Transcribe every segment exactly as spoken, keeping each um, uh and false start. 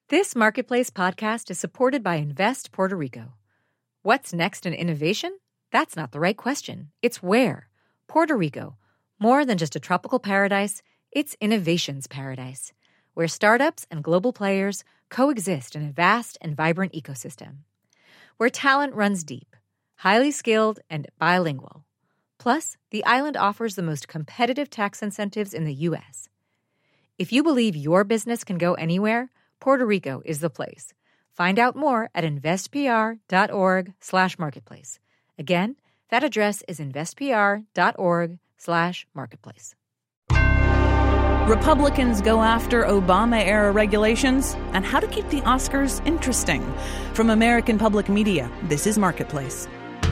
This Marketplace podcast is supported by Invest Puerto Rico. What's next in innovation? That's not the right question. It's where. Puerto Rico. More than just a tropical paradise, it's innovation's paradise, where startups and global players coexist in a vast and vibrant ecosystem. Where talent runs deep, highly skilled, and bilingual. Plus, the island offers the most competitive tax incentives in the U S. If you believe your business can go anywhere, Puerto Rico is the place. Find out more at investpr.org slash marketplace. Again, that address is investpr.org slash marketplace. Republicans go after Obama-era regulations and how to keep the Oscars interesting. From American Public Media, this is Marketplace.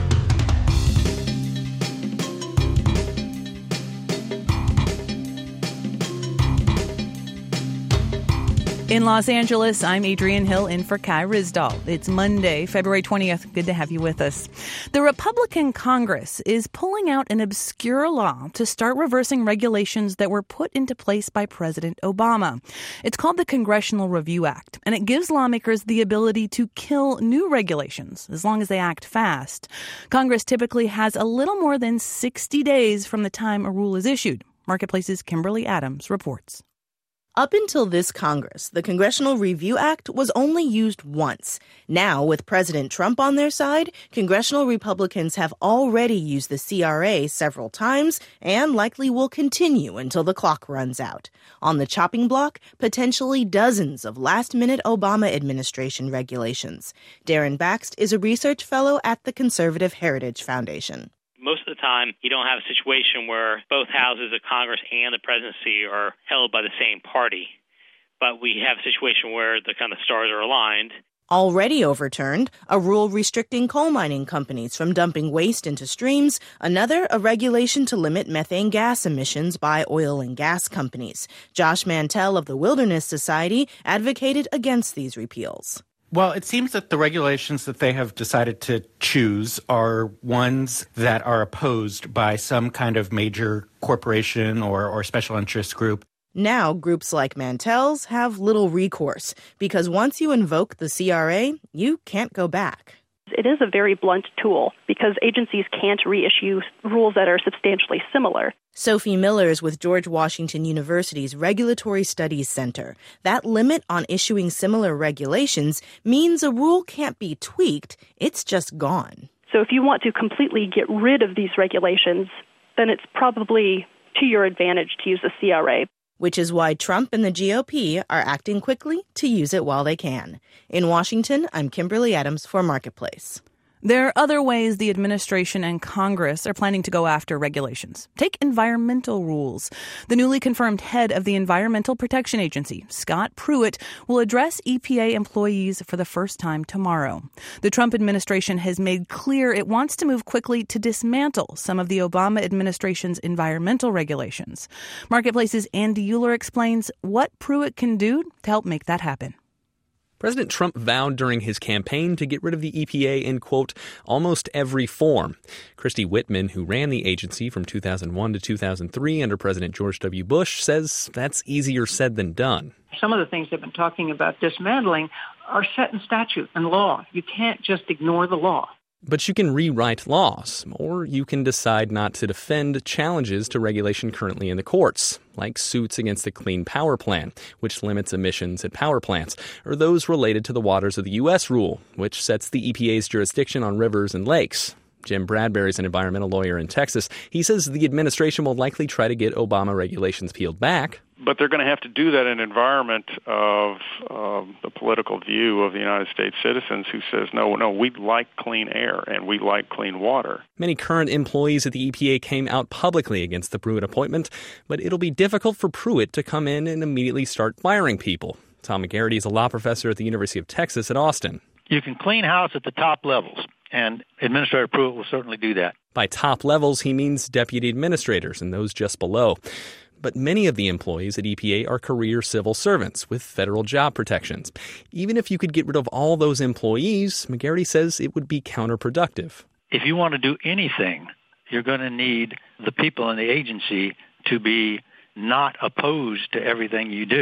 In Los Angeles, I'm Adrienne Hill in for Kai Ryssdal. It's Monday, February twentieth. Good to have you with us. The Republican Congress is pulling out an obscure law to start reversing regulations that were put into place by President Obama. It's called the Congressional Review Act, and it gives lawmakers the ability to kill new regulations as long as they act fast. Congress typically has a little more than sixty days from the time a rule is issued. Marketplace's Kimberly Adams reports. Up until this Congress, the Congressional Review Act was only used once. Now, with President Trump on their side, congressional Republicans have already used the C R A several times and likely will continue until the clock runs out. On the chopping block, potentially dozens of last-minute Obama administration regulations. Darren Baxt is a research fellow at the Conservative Heritage Foundation. Most of the time, you don't have a situation where both houses of Congress and the presidency are held by the same party. But we have a situation where the kind of stars are aligned. Already overturned, a rule restricting coal mining companies from dumping waste into streams, another a regulation to limit methane gas emissions by oil and gas companies. Josh Mantell of the Wilderness Society advocated against these repeals. Well, it seems that the regulations that they have decided to choose are ones that are opposed by some kind of major corporation or, or special interest group. Now, groups like Mantell's have little recourse, because once you invoke the C R A, you can't go back. It is a very blunt tool because agencies can't reissue rules that are substantially similar. Sophie Miller is with George Washington University's Regulatory Studies Center. That limit on issuing similar regulations means a rule can't be tweaked, it's just gone. So if you want to completely get rid of these regulations, then it's probably to your advantage to use the C R A. Which is why Trump and the G O P are acting quickly to use it while they can. In Washington, I'm Kimberly Adams for Marketplace. There are other ways the administration and Congress are planning to go after regulations. Take environmental rules. The newly confirmed head of the Environmental Protection Agency, Scott Pruitt, will address E P A employees for the first time tomorrow. The Trump administration has made clear it wants to move quickly to dismantle some of the Obama administration's environmental regulations. Marketplace's Andy Euler explains what Pruitt can do to help make that happen. President Trump vowed during his campaign to get rid of the E P A in, quote, almost every form. Christy Whitman, who ran the agency from two thousand one to two thousand three under President George W. Bush, says that's easier said than done. Some of the things they've been talking about dismantling are set in statute and law. You can't just ignore the law. But you can rewrite laws, or you can decide not to defend challenges to regulation currently in the courts, like suits against the Clean Power Plan, which limits emissions at power plants, or those related to the Waters of the U S rule, which sets the E P A's jurisdiction on rivers and lakes. Jim Bradbury is an environmental lawyer in Texas. He says the administration will likely try to get Obama regulations peeled back. But they're going to have to do that in an environment of um, the political view of the United States citizens who says, no, no, we like clean air and we like clean water. Many current employees at the E P A came out publicly against the Pruitt appointment, but it'll be difficult for Pruitt to come in and immediately start firing people. Tom McGarity is a law professor at the University of Texas at Austin. You can clean house at the top levels, and Administrator Pruitt will certainly do that. By top levels, he means deputy administrators and those just below. But many of the employees at E P A are career civil servants with federal job protections. Even if you could get rid of all those employees, McGarity says it would be counterproductive. If you want to do anything, you're going to need the people in the agency to be not opposed to everything you do.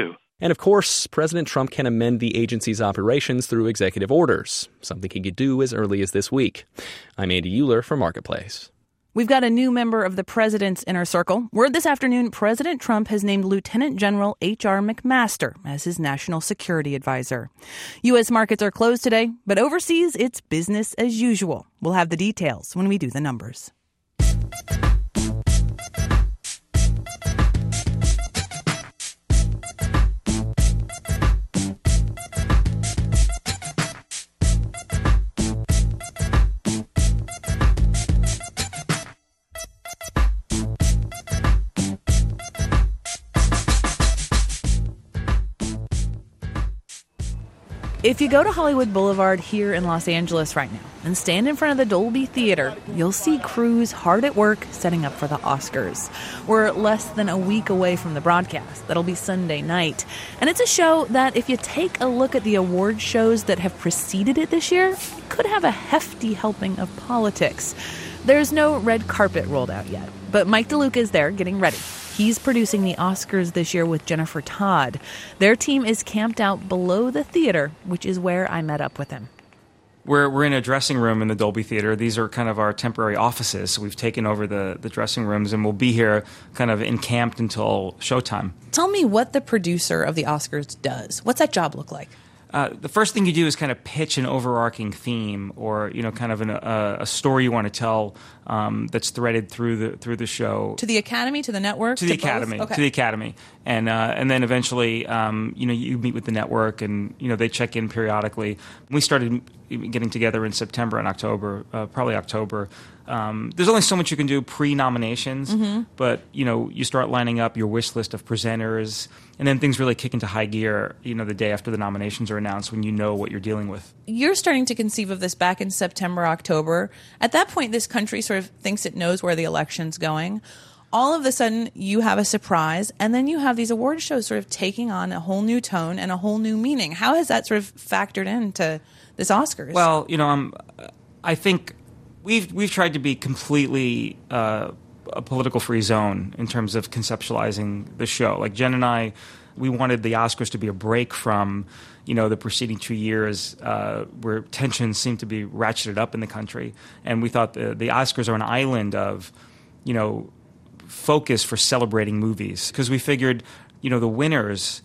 And of course, President Trump can amend the agency's operations through executive orders, something he could do as early as this week. I'm Andy Euler for Marketplace. We've got a new member of the president's inner circle. Word this afternoon, President Trump has named Lieutenant General H R McMaster as his national security advisor. U S markets are closed today, but overseas, it's business as usual. We'll have the details when we do the numbers. If you go to Hollywood Boulevard here in Los Angeles right now and stand in front of the Dolby Theater, you'll see crews hard at work setting up for the Oscars. We're less than a week away from the broadcast. That'll be Sunday night. And it's a show that, if you take a look at the award shows that have preceded it this year, could have a hefty helping of politics. There's no red carpet rolled out yet, but Mike DeLuca is there getting ready. He's producing the Oscars this year with Jennifer Todd. Their team is camped out below the theater, which is where I met up with him. We're we're in a dressing room in the Dolby Theater. These are kind of our temporary offices. So we've taken over the, the dressing rooms, and we'll be here kind of encamped until showtime. Tell me what the producer of the Oscars does. What's that job look like? Uh, the first thing you do is kind of pitch an overarching theme, or you know, kind of an, a, a story you want to tell um, that's threaded through the through the show. To the Academy, to the network, to the to Academy, okay. to the Academy, and uh, and then eventually, um, you know, you meet with the network, and you know, they check in periodically. We started getting together in September and October, uh, probably October. Um, there's only so much you can do pre-nominations, mm-hmm. but you know, you start lining up your wish list of presenters, and then things really kick into high gear, you know, the day after the nominations are announced, when you know what you're dealing with. You're starting to conceive of this back in September, October. At that point, this country sort of thinks it knows where the election's going. All of a sudden, you have a surprise, and then you have these award shows sort of taking on a whole new tone and a whole new meaning. How has that sort of factored into this Oscars? Well, you know, um, I think we've we've tried to be completely uh, a political free zone in terms of conceptualizing the show. Like Jen and I, we wanted the Oscars to be a break from, you know, the preceding two years uh, where tensions seemed to be ratcheted up in the country, and we thought the the Oscars are an island of, you know, focus for celebrating movies, because we figured, you know, the winners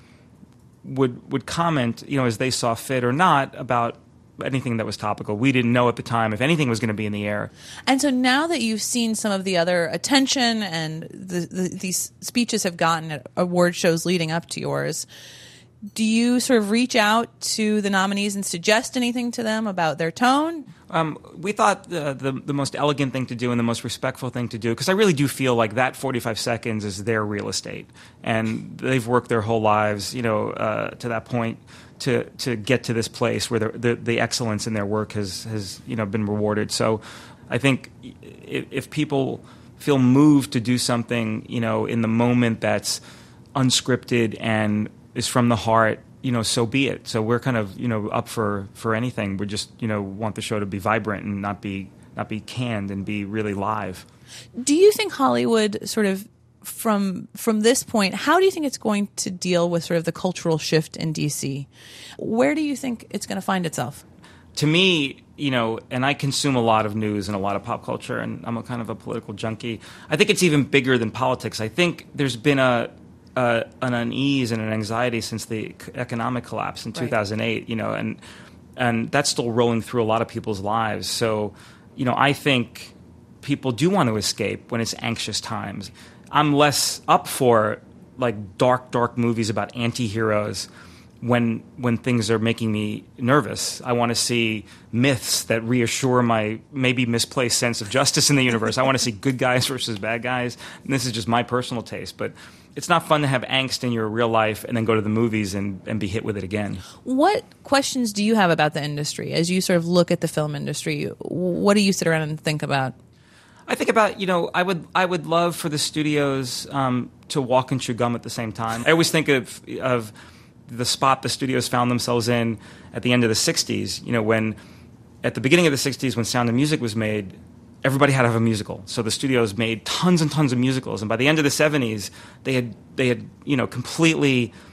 would would comment, you know, as they saw fit or not, about anything that was topical. We didn't know at the time if anything was going to be in the air. And so now that you've seen some of the other attention and the, the, these speeches have gotten at award shows leading up to yours, do you sort of reach out to the nominees and suggest anything to them about their tone? Um, we thought the, the the most elegant thing to do and the most respectful thing to do, because I really do feel like that forty-five seconds is their real estate, and they've worked their whole lives, you know, uh, to that point to to get to this place where the, the the excellence in their work has has you know been rewarded. So, I think if, if people feel moved to do something, you know, in the moment that's unscripted and is from the heart, you know, so be it. So we're kind of, you know, up for, for anything. We just, you know, want the show to be vibrant and not be not be canned and be really live. Do you think Hollywood sort of from from this point, how do you think it's going to deal with sort of the cultural shift in D C? Where do you think it's going to find itself? To me, you know, and I consume a lot of news and a lot of pop culture, and I'm a kind of a political junkie. I think it's even bigger than politics. I think there's been a Uh, an unease and an anxiety since the economic collapse in two thousand eight, right. you know, and and that's still rolling through a lot of people's lives. So, you know, I think people do want to escape when it's anxious times. I'm less up for like dark, dark movies about anti-heroes when when things are making me nervous. I want to see myths that reassure my maybe misplaced sense of justice in the universe. I want to see good guys versus bad guys. And this is just my personal taste, but it's not fun to have angst in your real life and then go to the movies and, and be hit with it again. What questions do you have about the industry as you sort of look at the film industry? What do you sit around and think about? I think about, you know, I would I would love for the studios um, to walk and chew gum at the same time. I always think of of the spot the studios found themselves in at the end of the sixties, you know, when at the beginning of the sixties when Sound of Music was made, everybody had to have a musical. So the studios made tons and tons of musicals, and by the end of the seventies, they had they had, you know, completely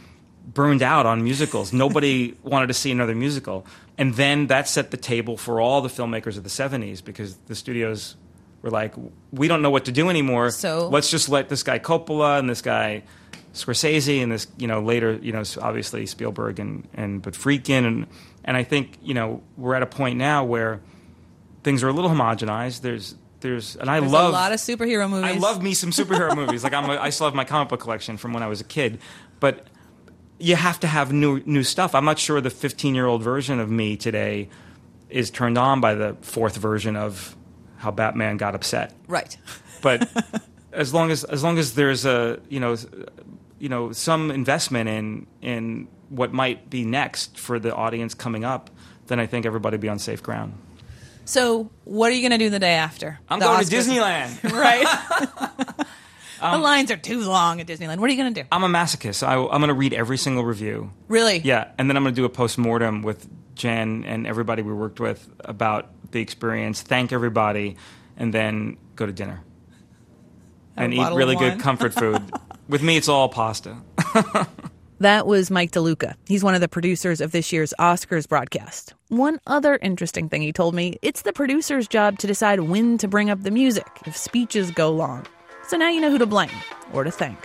burned out on musicals. Nobody wanted to see another musical. And then that set the table for all the filmmakers of the seventies because the studios were like, we don't know what to do anymore. So let's just let this guy Coppola and this guy Scorsese and this, you know, later, you know, obviously Spielberg and, and but Friedkin. And, and I think, you know, we're at a point now where things are a little homogenized. There's, there's, and I There's love a lot of superhero movies. I love me some superhero movies. Like I'm, a, I still have my comic book collection from when I was a kid, but you have to have new, new stuff. I'm not sure the fifteen-year-old version of me today is turned on by the fourth version of how Batman got upset. Right. But as long as, as long as there's a, you know, you know, some investment in, in what might be next for the audience coming up, then I think everybody will be on safe ground. So what are you going to do the day after? I'm the going Oscars? to Disneyland. Right. Um, the lines are too long at Disneyland. What are you going to do? I'm a masochist. I, I'm going to read every single review. Really? Yeah, and then I'm going to do a post-mortem with Jen and everybody we worked with about the experience, thank everybody, and then go to dinner. Have and a eat bottle really of good wine? comfort food. With me, it's all pasta. That was Mike DeLuca. He's one of the producers of this year's Oscars broadcast. One other interesting thing he told me, it's the producer's job to decide when to bring up the music if speeches go long. So now you know who to blame or to thank.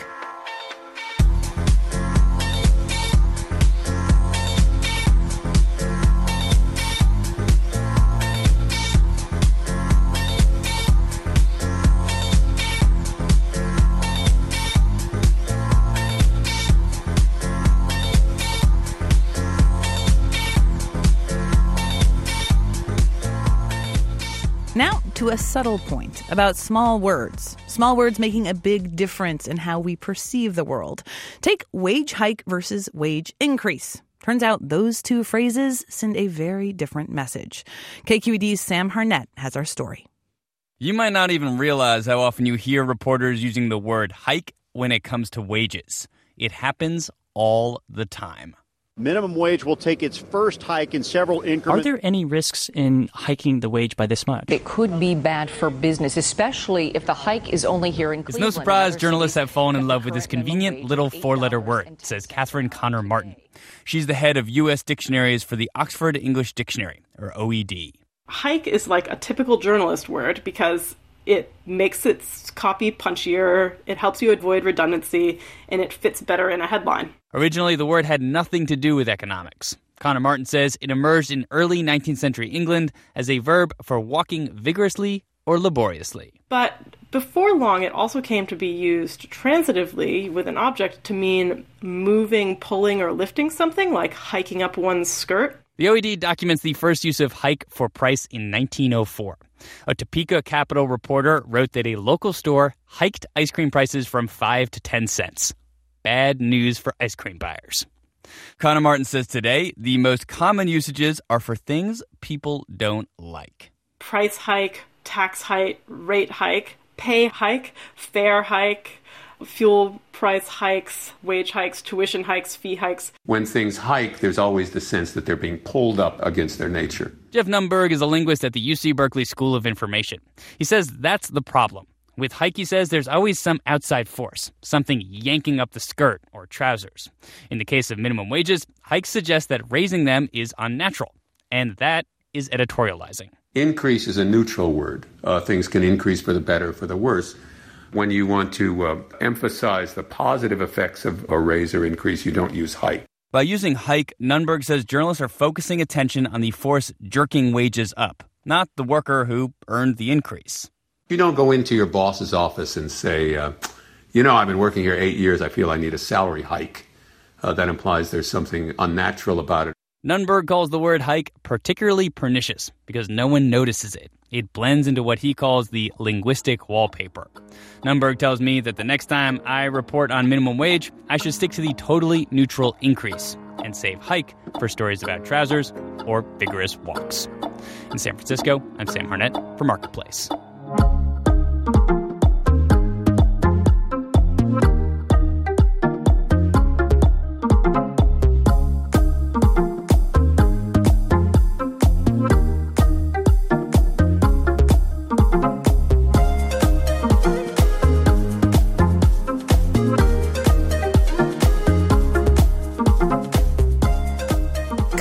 Now to a subtle point about small words. Small words making a big difference in how we perceive the world. Take wage hike versus wage increase. Turns out those two phrases send a very different message. K Q E D's Sam Harnett has our story. You might not even realize how often you hear reporters using the word hike when it comes to wages. It happens all the time. Minimum wage will take its first hike in several increments. Are there any risks in hiking the wage by this much? It could be bad for business, especially if the hike is only here in Cleveland. It's no surprise journalists have fallen in love with this convenient little four-letter word, says Catherine Connor Martin. She's the head of U S dictionaries for the Oxford English Dictionary, or O E D. Hike is like a typical journalist word because it makes its copy punchier, it helps you avoid redundancy, and it fits better in a headline. Originally, the word had nothing to do with economics. Connor Martin says it emerged in early nineteenth century England as a verb for walking vigorously or laboriously. But before long, it also came to be used transitively with an object to mean moving, pulling, or lifting something, like hiking up one's skirt. The O E D documents the first use of hike for price in nineteen oh four. A Topeka Capital reporter wrote that a local store hiked ice cream prices from five to ten cents. Bad news for ice cream buyers. Connor Martin says today the most common usages are for things people don't like. Price hike, tax hike, rate hike, pay hike, fare hike, fuel price hikes, wage hikes, tuition hikes, fee hikes. When things hike, there's always the sense that they're being pulled up against their nature. Jeff Nunberg is a linguist at the U C Berkeley School of Information. He says that's the problem. With hike, he says, there's always some outside force, something yanking up the skirt or trousers. In the case of minimum wages, hikes suggest that raising them is unnatural, and that is editorializing. Increase is a neutral word. Uh, things can increase for the better or for the worse. When you want to uh, emphasize the positive effects of a raise or increase, you don't use hike. By using hike, Nunberg says journalists are focusing attention on the force jerking wages up, not the worker who earned the increase. You don't go into your boss's office and say, uh, you know, I've been working here eight years. I feel I need a salary hike. Uh, that implies there's something unnatural about it. Nunberg calls the word hike particularly pernicious because no one notices it. It blends into what he calls the linguistic wallpaper. Nunberg tells me that the next time I report on minimum wage, I should stick to the totally neutral increase and save hike for stories about trousers or vigorous walks. In San Francisco, I'm Sam Harnett for Marketplace.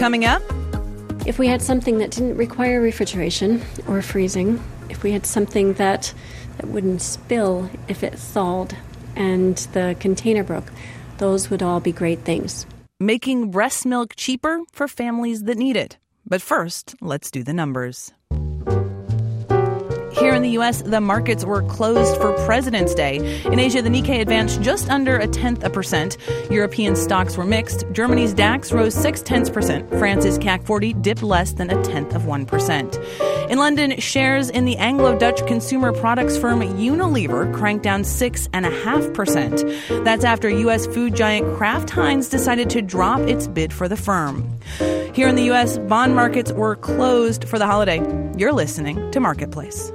coming up. If we had something that didn't require refrigeration or freezing, if we had something that, that wouldn't spill if it thawed and the container broke, those would all be great things. Making breast milk cheaper for families that need it. But first, let's do the numbers. Here in the U S, the markets were closed for President's Day. In Asia, the Nikkei advanced just under a tenth a percent. European stocks were mixed. Germany's DAX rose six tenths percent. France's C A C forty dipped less than a tenth of one percent. In London, shares in the Anglo-Dutch consumer products firm Unilever cranked down six point five percent. That's after U S food giant Kraft Heinz decided to drop its bid for the firm. Here in the U S, bond markets were closed for the holiday. You're listening to Marketplace.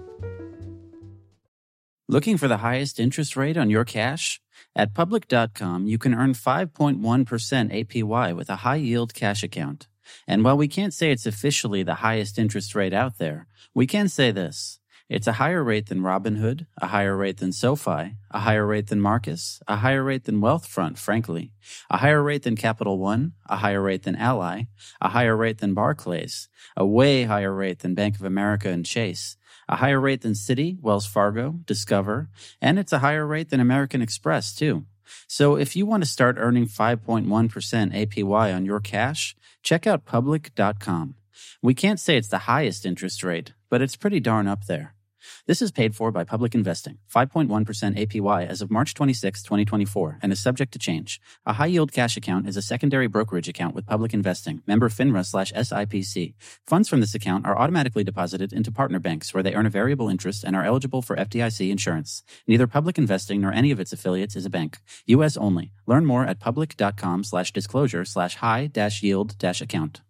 Looking for the highest interest rate on your cash? At Public dot com, you can earn five point one percent A P Y with a high-yield cash account. And while we can't say it's officially the highest interest rate out there, we can say this. It's a higher rate than Robinhood, a higher rate than SoFi, a higher rate than Marcus, a higher rate than Wealthfront, frankly, a higher rate than Capital One, a higher rate than Ally, a higher rate than Barclays, a way higher rate than Bank of America and Chase, a higher rate than Citi, Wells Fargo, Discover, and it's a higher rate than American Express, too. So if you want to start earning five point one percent A P Y on your cash, check out Public dot com. We can't say it's the highest interest rate, but it's pretty darn up there. This is paid for by Public Investing, five point one percent A P Y as of March twenty-sixth, twenty twenty-four, and is subject to change. A high-yield cash account is a secondary brokerage account with Public Investing, member FINRA slash S I P C. Funds from this account are automatically deposited into partner banks where they earn a variable interest and are eligible for F D I C insurance. Neither Public Investing nor any of its affiliates is a bank. U S only. Learn more at public dot com slash disclosure slash high dash yield dash account.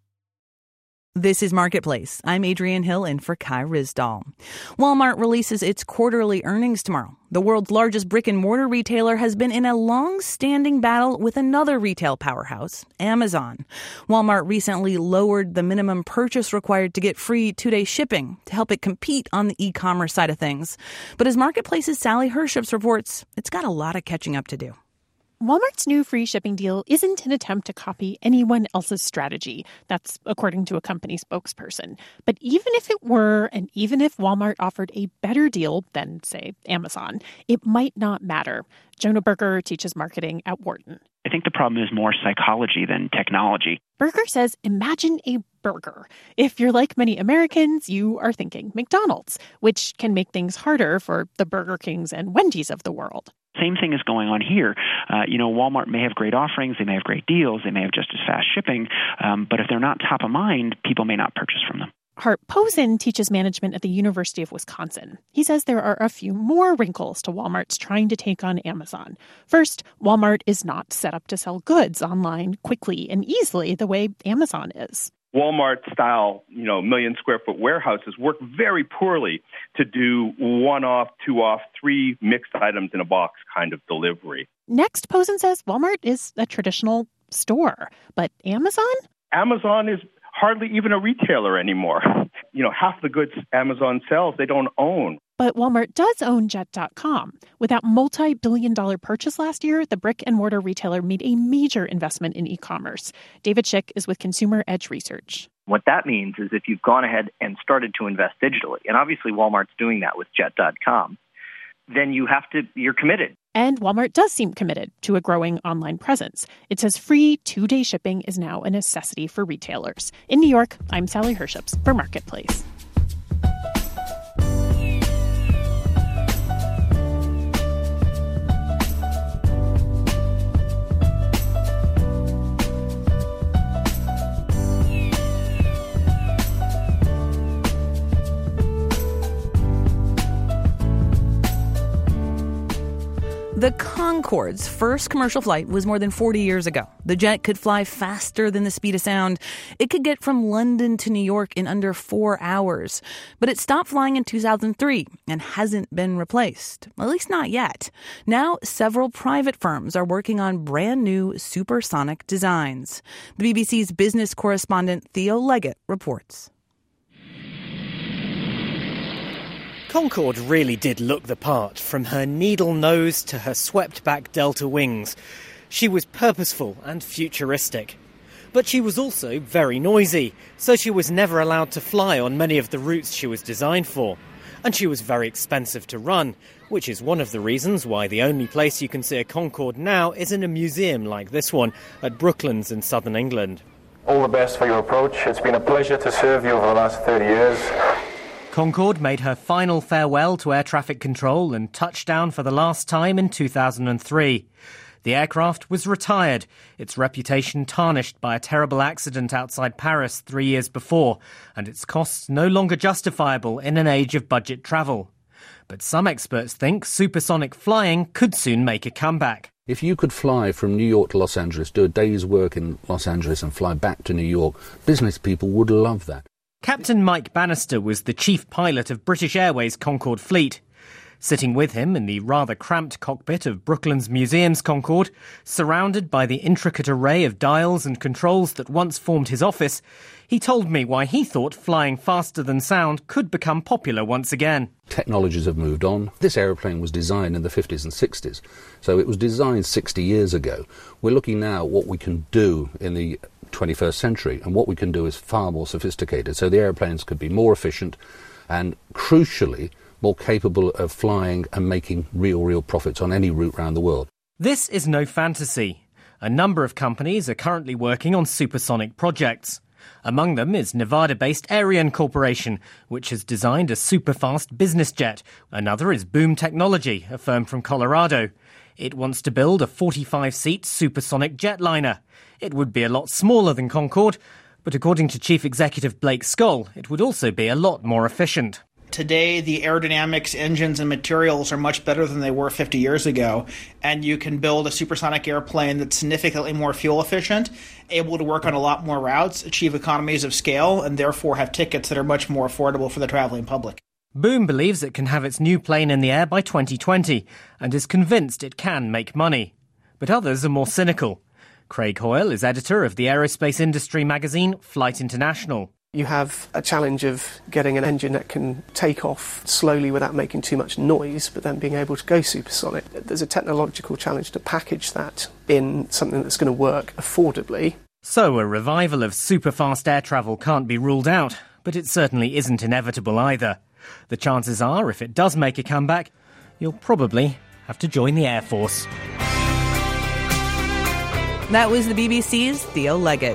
This is Marketplace. I'm Adrienne Hill in for Kai Ryssdal. Walmart releases its quarterly earnings tomorrow. The world's largest brick-and-mortar retailer has been in a long-standing battle with another retail powerhouse, Amazon. Walmart recently lowered the minimum purchase required to get free two-day shipping to help it compete on the e-commerce side of things. But as Marketplace's Sally Herships reports, it's got a lot of catching up to do. Walmart's new free shipping deal isn't an attempt to copy anyone else's strategy. That's according to a company spokesperson. But even if it were, and even if Walmart offered a better deal than, say, Amazon, it might not matter. Jonah Berger teaches marketing at Wharton. I think the problem is more psychology than technology. Berger says, imagine a burger. If you're like many Americans, you are thinking McDonald's, which can make things harder for the Burger Kings and Wendy's of the world. Same thing is going on here. Uh, you know, Walmart may have great offerings, they may have great deals, they may have just as fast shipping, um, but if they're not top of mind, people may not purchase from them. Hart Posen teaches management at the University of Wisconsin. He says there are a few more wrinkles to Walmart's trying to take on Amazon. First, Walmart is not set up to sell goods online quickly and easily the way Amazon is. Walmart-style, you know, million-square-foot warehouses work very poorly to do one-off, two-off, three mixed items in a box kind of delivery. Next, Posen says Walmart is a traditional store, but Amazon? Amazon is hardly even a retailer anymore. You know, half the goods Amazon sells, they don't own. But Walmart does own Jet dot com. With that multi-billion dollar purchase last year, the brick-and-mortar retailer made a major investment in e-commerce. David Schick is with Consumer Edge Research. What that means is if you've gone ahead and started to invest digitally, and obviously Walmart's doing that with Jet dot com, then you have to, you're committed. And Walmart does seem committed to a growing online presence. It says free two-day shipping is now a necessity for retailers. In New York, I'm Sally Herships for Marketplace. The Concorde's first commercial flight was more than forty years ago. The jet could fly faster than the speed of sound. It could get from London to New York in under four hours. But it stopped flying in two thousand three and hasn't been replaced, at least not yet. Now, several private firms are working on brand new supersonic designs. The B B C's business correspondent Theo Leggett reports. Concorde really did look the part, from her needle nose to her swept-back delta wings. She was purposeful and futuristic. But she was also very noisy, so she was never allowed to fly on many of the routes she was designed for. And she was very expensive to run, which is one of the reasons why the only place you can see a Concorde now is in a museum like this one at Brooklands in southern England. All the best for your approach. It's been a pleasure to serve you over the last thirty years. Concorde made her final farewell to air traffic control and touched down for the last time in two thousand three. The aircraft was retired, its reputation tarnished by a terrible accident outside Paris three years before, and its costs no longer justifiable in an age of budget travel. But some experts think supersonic flying could soon make a comeback. If you could fly from New York to Los Angeles, do a day's work in Los Angeles and fly back to New York, business people would love that. Captain Mike Bannister was the chief pilot of British Airways Concorde fleet. Sitting with him in the rather cramped cockpit of Brooklands Museum's Concorde, surrounded by the intricate array of dials and controls that once formed his office, he told me why he thought flying faster than sound could become popular once again. Technologies have moved on. This aeroplane was designed in the fifties and sixties, so it was designed sixty years ago. We're looking now at what we can do in the twenty-first century, and what we can do is far more sophisticated. So the aeroplanes could be more efficient and, crucially, more capable of flying and making real, real profits on any route around the world. This is no fantasy. A number of companies are currently working on supersonic projects. Among them is Nevada-based Ariane Corporation, which has designed a super-fast business jet. Another is Boom Technology, a firm from Colorado. It wants to build a forty-five seat supersonic jetliner. It would be a lot smaller than Concorde, but according to Chief Executive Blake Skoll, it would also be a lot more efficient. Today, the aerodynamics, engines, and materials are much better than they were fifty years ago, and you can build a supersonic airplane that's significantly more fuel efficient, able to work on a lot more routes, achieve economies of scale, and therefore have tickets that are much more affordable for the traveling public. Boom believes it can have its new plane in the air by twenty twenty, and is convinced it can make money. But others are more cynical. Craig Hoyle is editor of the aerospace industry magazine Flight International. You have a challenge of getting an engine that can take off slowly without making too much noise, but then being able to go supersonic. There's a technological challenge to package that in something that's going to work affordably. So a revival of super-fast air travel can't be ruled out, but it certainly isn't inevitable either. The chances are, if it does make a comeback, you'll probably have to join the Air Force. That was the B B C's Theo Leggett.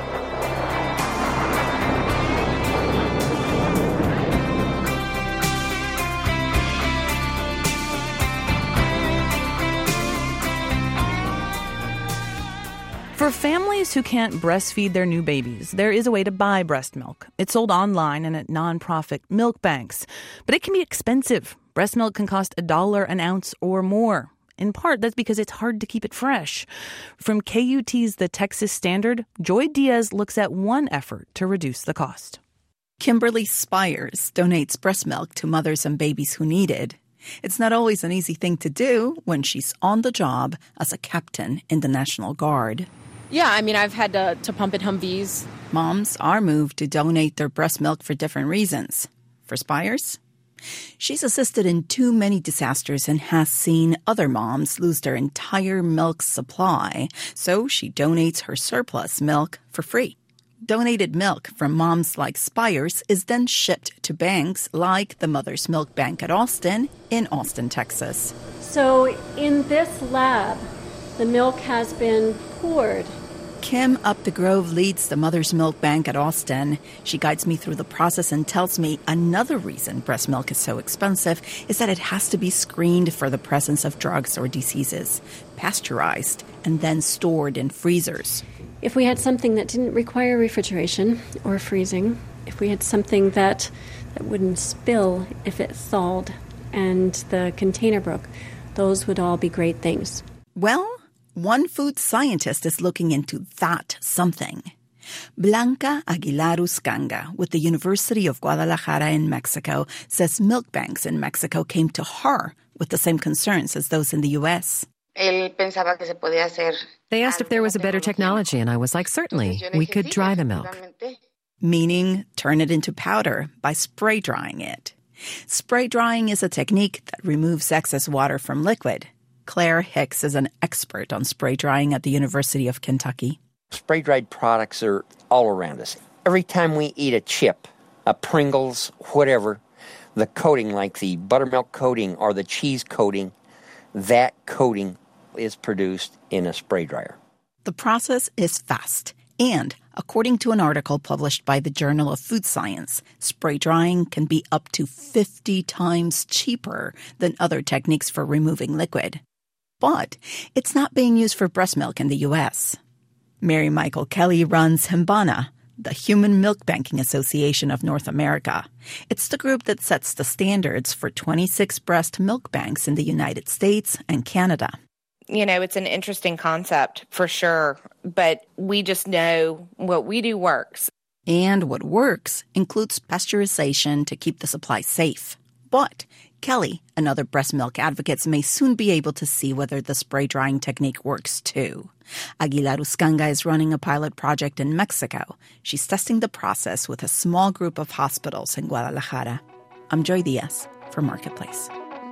For families who can't breastfeed their new babies, there is a way to buy breast milk. It's sold online and at nonprofit milk banks. But it can be expensive. Breast milk can cost a dollar an ounce or more. In part, that's because it's hard to keep it fresh. From K U T's The Texas Standard, Joy Diaz looks at one effort to reduce the cost. Kimberly Spires donates breast milk to mothers and babies who need it. It's not always an easy thing to do when she's on the job as a captain in the National Guard. Yeah, I mean, I've had to, to pump in Humvees. Moms are moved to donate their breast milk for different reasons. For Spires, she's assisted in too many disasters and has seen other moms lose their entire milk supply, so she donates her surplus milk for free. Donated milk from moms like Spires is then shipped to banks like the Mother's Milk Bank at Austin in Austin, Texas. So in this lab, the milk has been poured. Kim Up the Grove leads the Mother's Milk Bank at Austin. She guides me through the process and tells me another reason breast milk is so expensive is that it has to be screened for the presence of drugs or diseases, pasteurized, and then stored in freezers. If we had something that didn't require refrigeration or freezing, if we had something that, that wouldn't spill if it thawed and the container broke, those would all be great things. Well, one food scientist is looking into that something. Blanca Aguilar Uscanga with the University of Guadalajara in Mexico says milk banks in Mexico came to her with the same concerns as those in the U S. They asked if there was a better technology, and I was like, certainly, we could dry the milk. Meaning turn it into powder by spray drying it. Spray drying is a technique that removes excess water from liquid. Claire Hicks is an expert on spray drying at the University of Kentucky. Spray-dried products are all around us. Every time we eat a chip, a Pringles, whatever, the coating, like the buttermilk coating or the cheese coating, that coating is produced in a spray dryer. The process is fast. And according to an article published by the Journal of Food Science, spray drying can be up to fifty times cheaper than other techniques for removing liquid. But it's not being used for breast milk in the U S. Mary Michael Kelly runs Himbana, the Human Milk Banking Association of North America. It's the group that sets the standards for twenty-six breast milk banks in the United States and Canada. You know, it's an interesting concept for sure, but we just know what we do works. And what works includes pasteurization to keep the supply safe. But Kelly and other breast milk advocates may soon be able to see whether the spray drying technique works too. Aguilar Uscanga is running a pilot project in Mexico. She's testing the process with a small group of hospitals in Guadalajara. I'm Joy Diaz for Marketplace.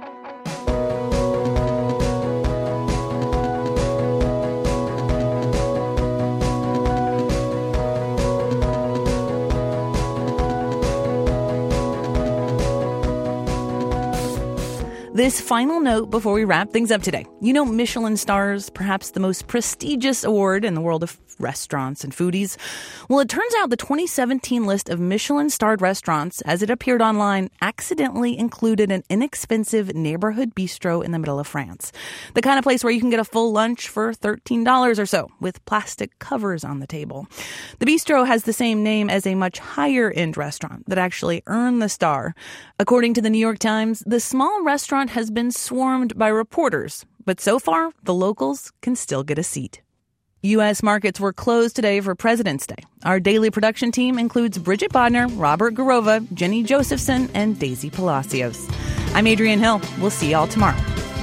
This final note before we wrap things up today. You know, Michelin stars, perhaps the most prestigious award in the world of restaurants and foodies. Well, it turns out the twenty seventeen list of Michelin-starred restaurants, as it appeared online, accidentally included an inexpensive neighborhood bistro in the middle of France. The kind of place where you can get a full lunch for thirteen dollars or so, with plastic covers on the table. The bistro has the same name as a much higher-end restaurant that actually earned the star. According to the New York Times, the small restaurant has been swarmed by reporters, but so far, the locals can still get a seat. U S markets were closed today for President's Day. Our daily production team includes Bridget Bodner, Robert Garova, Jenny Josephson, and Daisy Palacios. I'm Adrienne Hill. We'll see y'all tomorrow.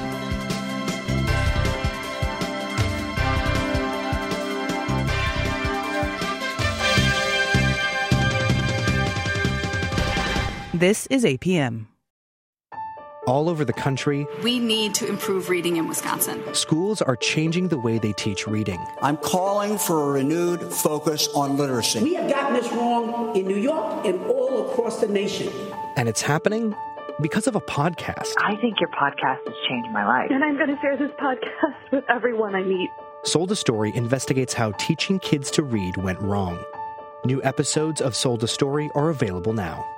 This is A P M. All over the country, we need to improve reading in Wisconsin. Schools are changing the way they teach reading. I'm calling for a renewed focus on literacy. We have gotten this wrong in New York and all across the nation. And it's happening because of a podcast. I think your podcast has changed my life. And I'm going to share this podcast with everyone I meet. Sold a Story investigates how teaching kids to read went wrong. New episodes of Sold a Story are available now.